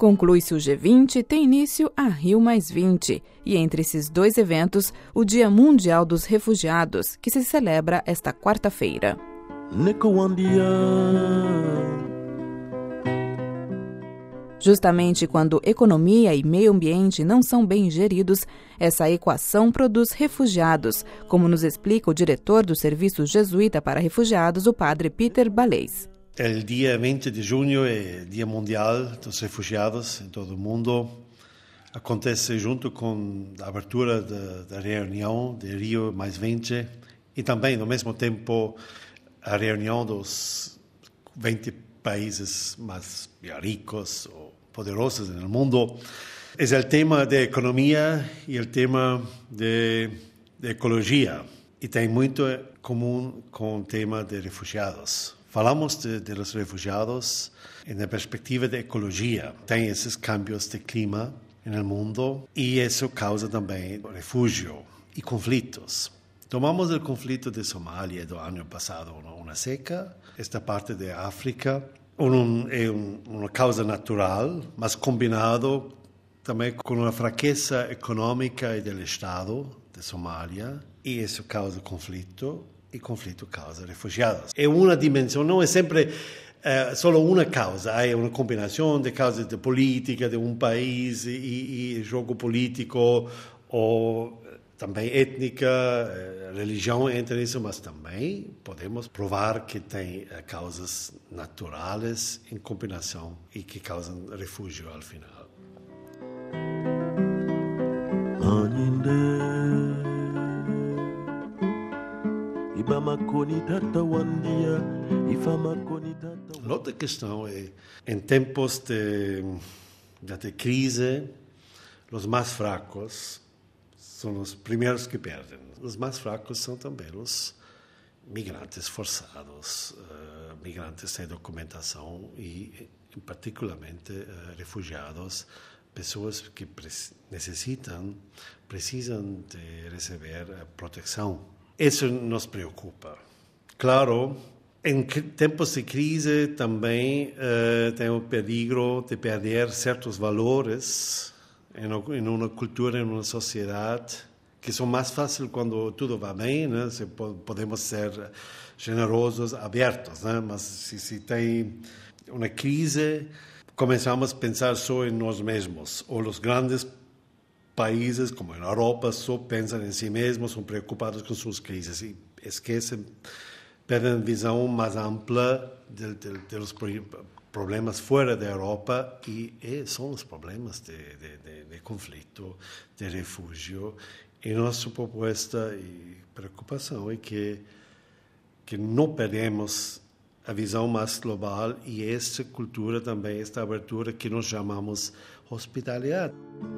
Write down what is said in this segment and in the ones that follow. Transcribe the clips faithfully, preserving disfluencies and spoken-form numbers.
Conclui-se o G vinte e tem início a Rio mais vinte, e entre esses dois eventos, o Dia Mundial dos Refugiados, que se celebra esta quarta-feira. Justamente quando economia e meio ambiente não são bem geridos, essa equação produz refugiados, como nos explica o diretor do Serviço Jesuíta para Refugiados, o padre Peter Balais. O dia vinte de junho é Dia Mundial dos Refugiados em todo o mundo. Acontece junto com a abertura da, da reunião de Rio mais vinte e também, ao mesmo tempo, a reunião dos vinte países mais ricos ou poderosos no mundo. É o tema da economia e o tema de, de ecologia. E tem muito comum com o tema de refugiados. Falamos de, de los refugiados na perspectiva da ecologia. Tem esses cambios de clima no mundo e isso causa também refúgio e conflitos. Tomamos o conflito de Somália do ano passado, uma seca. Esta parte da África um, é um, uma causa natural, mas combinado também com uma fraqueza econômica e do Estado de Somália. E isso causa conflito. E conflito causa refugiados. É uma dimensão, não é sempre uh, só uma causa, há uma combinação de causas de política de um país e, e jogo político ou também étnica, uh, religião entre isso, mas também podemos provar que tem uh, causas naturais em combinação e que causam refúgio ao final. Outra questão é, em tempos de, de crise, os mais fracos são os primeiros que perdem. Os mais fracos são também os migrantes forçados, uh, migrantes sem documentação e, particularmente, uh, refugiados, pessoas que pre- necessitam, precisam de receber proteção. Isso nos preocupa. Claro, em tempos de crise também uh, tem o perigo de perder certos valores em uma cultura, em uma sociedade, que são mais fáceis quando tudo vai bem, né? Se podemos ser generosos, abertos, né? Mas se, se tem uma crise, começamos a pensar só em nós mesmos, ou os grandes países, como na Europa, só pensam em si mesmos, são preocupados com suas crises e esquecem, perdem a visão mais ampla de, de, de los problemas fora da Europa e, e são os problemas de, de, de, de conflito, de refúgio. E nossa proposta e preocupação é que, que não perdemos a visão mais global e essa cultura também, esta abertura que nós chamamos hospitalidade.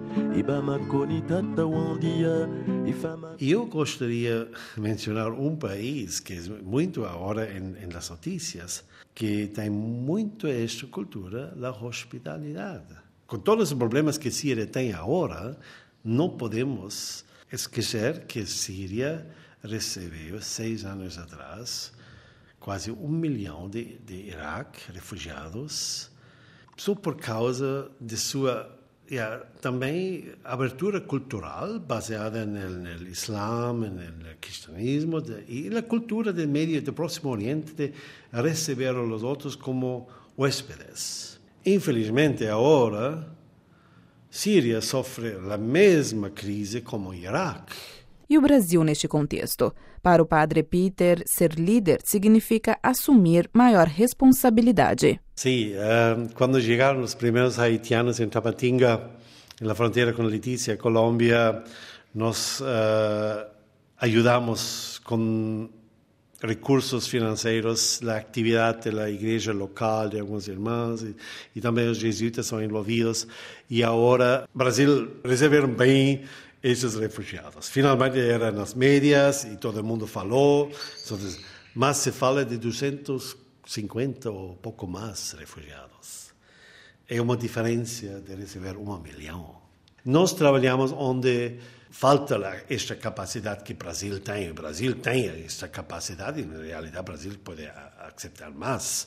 E eu gostaria de mencionar um país que é muito agora em, em las notícias, que tem muito esta cultura da hospitalidade. Com todos os problemas que Síria tem agora, não podemos esquecer que Síria recebeu, seis anos atrás, quase um milhão de, de Iraque, refugiados, só por causa de sua yeah, também abertura cultural baseada no, no Islã, no cristianismo de, e na cultura do meio do Próximo Oriente de receber os outros como hóspedes. Infelizmente, agora, Síria sofre a mesma crise como o Iraque. E o Brasil neste contexto? Para o padre Peter, ser líder significa assumir maior responsabilidade. Sim, uh, quando chegaram os primeiros haitianos em Tabatinga, na fronteira com Letícia, Colômbia, nós uh, ajudamos com recursos financeiros a atividade da igreja local de alguns irmãos e, e também os jesuítas são envolvidos. E agora, o Brasil receberam bem esses refugiados. Finalmente eram nas médias e todo mundo falou, mas se fala de duzentos e cinquenta ou pouco mais refugiados. É uma diferença de receber um milhão. Nós trabalhamos onde falta esta capacidade que o Brasil tem. O Brasil tem esta capacidade e, na realidade, o Brasil pode aceitar mais.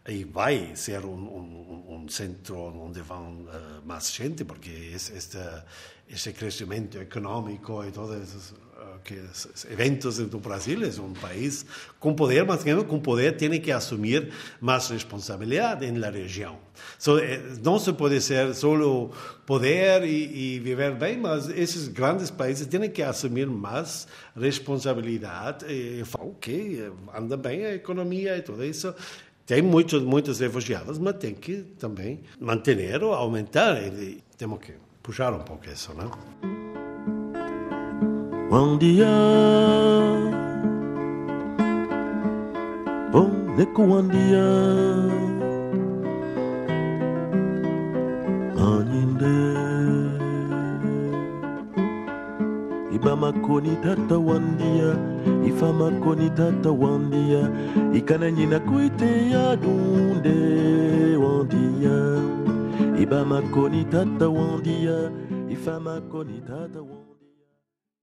e vai ser um, um, um centro onde vão uh, mais gente, porque este, este crescimento econômico e todos esses uh, que, esses eventos do Brasil é um país com poder, mas com poder tem que assumir mais responsabilidade na região. So, não se pode ser só poder e, e viver bem, mas esses grandes países têm que assumir mais responsabilidade e falar, ok, anda bem a economia e tudo isso. Tem muitos, muitos refugiados, mas tem que também manter ou aumentar. E temos que puxar um pouco isso, não? Bom dia, bom neco, bom dia, aninde, ibama koni tata wandia, ifama koni tata wandia, ikana nyina kuite ya dunde wandia, ibama koni tata wandia, ifama koni tata wandia.